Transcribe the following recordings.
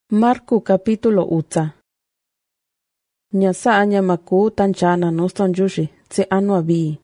Marku capítulo utsa. Nyasa anya maku tanchana noston yushi tse anua bii.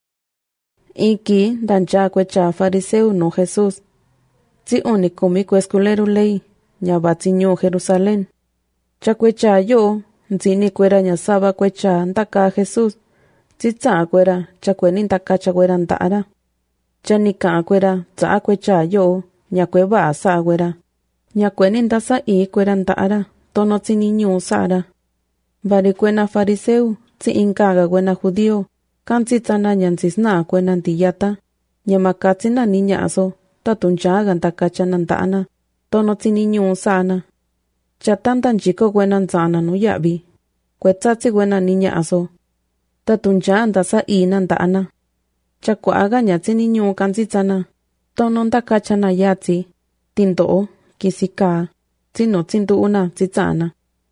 Iki dancha kwecha fariseu no Jesús. Tsi onikomi esculeru ley nyabatsinyo Jerusalén. Cha kwecha yo nzini kwera nyasaba kwecha ndaka Jesús. Tsa kwera cha kweni ndaka cha kwera ndara. Cha nika kwera tsa kwecha yo nyakweba asa kwera. Nyakweni ndasa kwera ndara tono tsini nyu sara. Bari kwena fariseu tsi inkaga kwena judío kansi tsana nyansisna kwena ntiyata. Nyamakatsina niña aso tatunchaga ndakacha nandana tono tsini nyu sana. Chatanta nchiko kwena nzana nuyabi. Kwetsatsi kwena niña aso tatuncha ndasa nandana. Chakwaga nyatsini nyu kansi tsana tono ndakacha na yatsi tindo kisika tsino tsindu una tsitsana.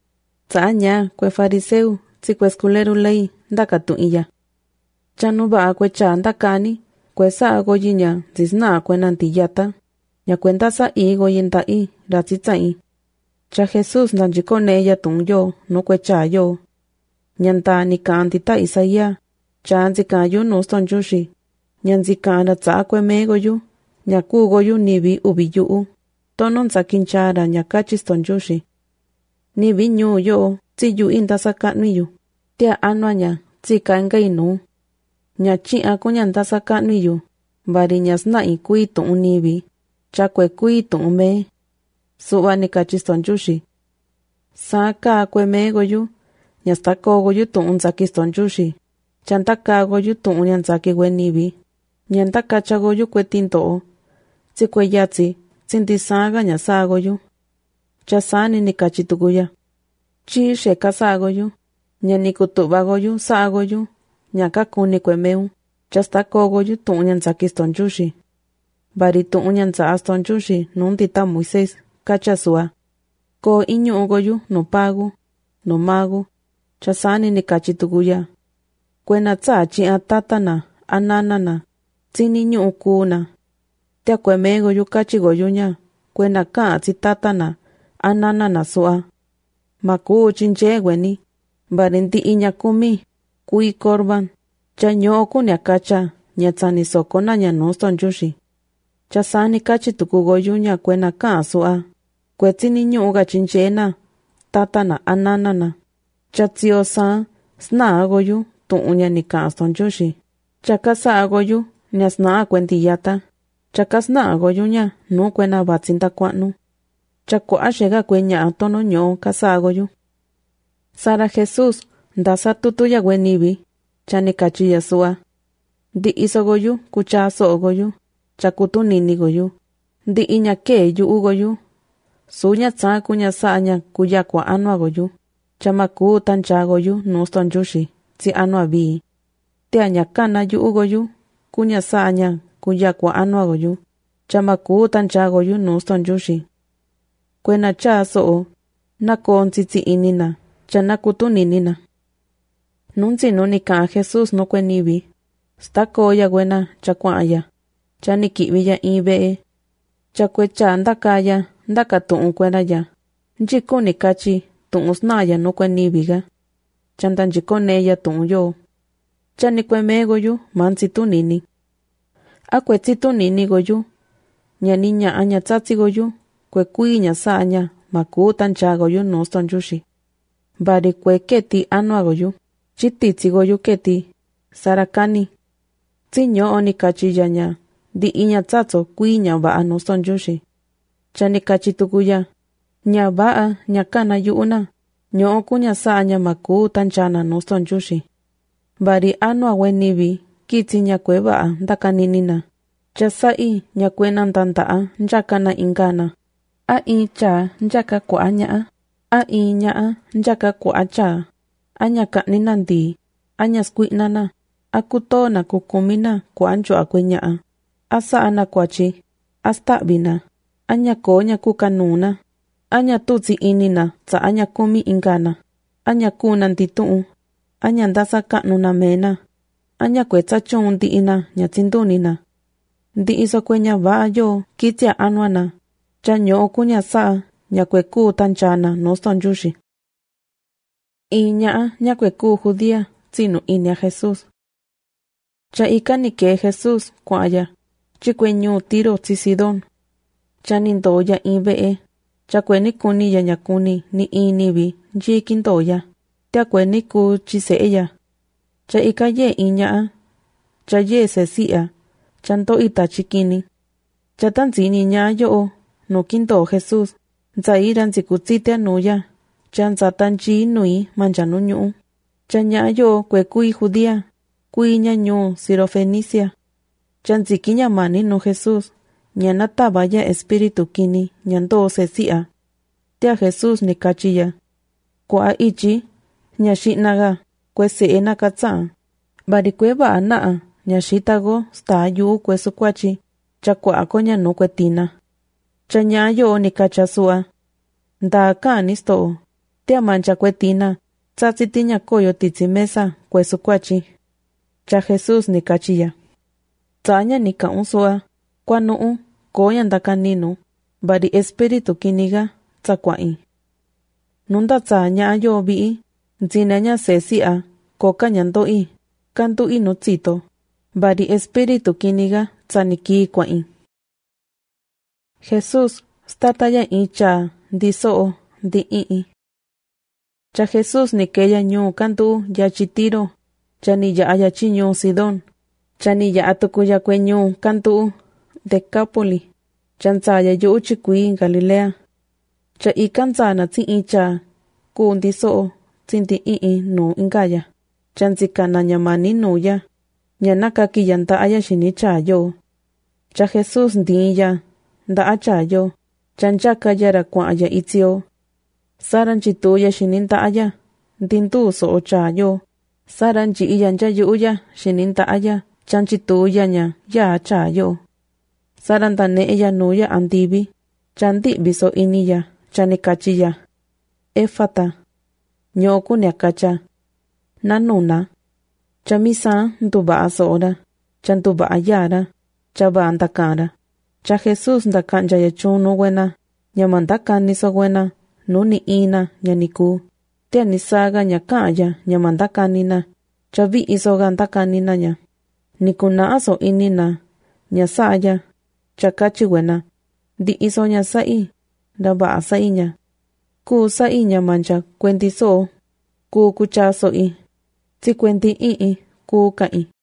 Tsanya kwe fariseu tsi kwe esculeru ley ndakatu iya. Chanuba kwecha ndakani kwe saa goyinya zisna kwe nantiyata. Nya kwenda sa goyinda ratsitsai. Cha Jesús nanjikone ya tunyo no kwecha yo. Nyanta nikantita Isaía. Cha nzika yu noston yushi. Nyanzika ratsa kwe me goyu. Nyaku goyu nibi ubiyu. Tonon sakinchara nyakachiston yushi. Nibi nyu yo tsi yu indasa kanwiyu. Tia anuanya tsi kangainu. Nyachi akunya ndasa kanwiyu. Bari nyasna kuitu unibi. Chakwe kuitu me. Suba nikachiston yushi. Saka kwe me goyu. Nyastako goyu tu unsakiston yushi. Chantaka goyu tu unyansaki we nibi. Nyantakacha goyu kwe tinto. Tsi kwe yatsi. Sintisaga nyasagoyu. Chasani nikachitukuya. Chi sheka sagoyu. Nyanikutubagoyu sagoyu. Nyakakuni kwemeu. Chastakogoyu tuñansakiston yushi. Bari tuñansaston yushi nuntita Moisés kachasua. Ko inyu goyu no pagu. No magu. Chasani nikachitukuya. Kwena tsachi atatana. Ananana. Tsini nyu ukuna. Tia kweme goyu kachi goyunya. Kwena ka tsitatana. Ananana sua. Maku chinche weni. Barinti iña kumi. Kui korban. Cha nyoku nyakacha. Nyatsani sokona nyanoston yushi. Chasani kachi tuku goyunya kwena ka sua. Kwetsini nyuga chinchena. Tatana ananana. Chatsiosa. Sna goyu. Tuunya nikaston yushi. Chakasa goyu. Nyasna kwentiyata. Chakasna goyunya no kwena batsinta kwanu. Chakwa shega kwenya atono nyo kasa goyu. Sara Jesús ndasa tutuya wenibi. Chanikachi yasua. Di iso goyu kuchaso goyu. Chakutu nini goyu. Di iña ke yu goyu. Sunya tsa kunya saanya kuya kwa anua goyu. Chamaku tancha goyu noston yushi. Tsi anua bii. Tia nyakana yu goyu. Kunya saanya kuya kwa anua goyu. Chamaku tancha goyu noston yushi. Kwena cha soo. Nako ntsitsi inina. Chanakutu ninina. Nunzi nunika Jesús no kwenibi. Stako ya gwena chakwaya. Chanikibiya ibee. Chakwecha ndakaya. Ndakatu kwena ya. Njiku nikachi. Tuusnaya no kwenibiga. Chantanjikone ya yo. Chanikweme goyu mansitu nini. Akwetsitu nini goyu. Nyaninya anya tsatsi goyu. Kwe kui nyasanya. Maku tancha goyu noston yushi. Bari kwe keti anua goyu. Chititsi goyu keti. Sarakani. Tsinyo onikachi yanya. Di iña tsatso kui nyabaa noston yushi. Chanikachi tukuya. Nyabaa nyakana yuuna. Nyo kunya saanya maku tanchana noston yushi. Bari anua wenibi. Kitsi nyakweba ndakaninina. Chasai nyakwena ntantaa njakana ingana. Cha njaka kwa nyaa. Nyaa njaka kwa cha. Anyaka ninandi. Anya skwinana. Akutona kukumina kwa anjo akwenyaa. Asa ana kwachi. Astabina. Anya konya kukanuna. Anya tutsi inina. Tsa anya kumi ingana. Anya kunantituu. Anya ndasa kanuna mena. Anya kwetsa chundi ina nyatindunina. Ndi iso kwenya ba yo kitia anuana. Chanyo kunya saa ña kueku tanchana noston yushi. Iña ña kueku judía tsinu inia Jesús. Cha ika ni ke Jesús kuaya, chikueñu Tiro tsi Sidón. Cha nindoya inve'e, cha kueni kuni ya ñakuni ni inibi yikindoya, tia kueni ku chise'eya. Cha ika ye iña, cha ye sesi'a, cha ndo ita chikini. Cha tanzini ña yo no kindo Jesús, nzaira nzikutsitia nuya, cha nzatanchi nui manchanu ñu'u. Cha ña yo kuekui judía, kui ña ñu Sirofenicia. Cha nzikiña mani no Jesús, ña nataba ya espíritu kini ña ndo sesi'a. Tia Jesús ni kachiya. Kua ichi, ña xinaga, kue se'e na katsa'a. Bari kue ba'a na'a, ña xitago sta yu kue sukuachi, cha kua ko ña no kue tina. Cha ña yo ni kachasua. Nda ka ni sto'o, tia mancha kue tina, tsatsiti ña koyo titsi mesa kue sukuachi. Cha Jesús ni kachiya. Tsaña ni kaunsoa, kwa nu'u, ko ña ndakaninu, bari espíritu kiniga, tsakua'i. Nunda tsaña yo bi'i, nzina ña sesi'a, koka ña ndo'i, kandu'i no tsito, bari espíritu kiniga, tsaniki kua'i. Jesús stataya icha, ndiso'o, ndi i'i. Cha Jesús ni keya ñu kandu ya chitiro, cha ni ya aya chiñu Sidón, cha ni ya atukuya kweñu kandu Decápoli, cha nzaya yu chikui Galilea. Cha ikan zana tsi icha, ku ndiso'o, tsinti i'i no ingaya, cha nzikana ñamani nuya, ña nakakiya nda'aya xini chayo. Cha Jesús ndiya, nda'a chayo, cha nchakaya ra kua'aya itzio. Sara nchituya xini nda'aya, ndindu so'o chayo. Sara nchi'iya nchayu'ya xini nda'aya, cha nchituya ña ya chayo. Sara ndane'eya nuya andivi, cha ndi'vi so iniya, cha ni kachiya. Éfata, ñoku ni akacha. Nanuna. Cha misa nduba'a so'ora, cha nduba'a yara, cha ba'a ndakara. Cha Jesús ndakanyaya chunu wena, ña mandakani so wena, no ni ina ña niku. Tia ni saga ña ka'aya ña mandakanina, cha vi'i soga ndakanina ña. Nikuna'a so inina, ña sa'aya, cha kachi wena, di'i so ña sa'i, nda ba'a sa'i ña. Ku sa'i ña mancha kuenti so, ku kucha so'i, tsi kuenti i'i ku ka'i.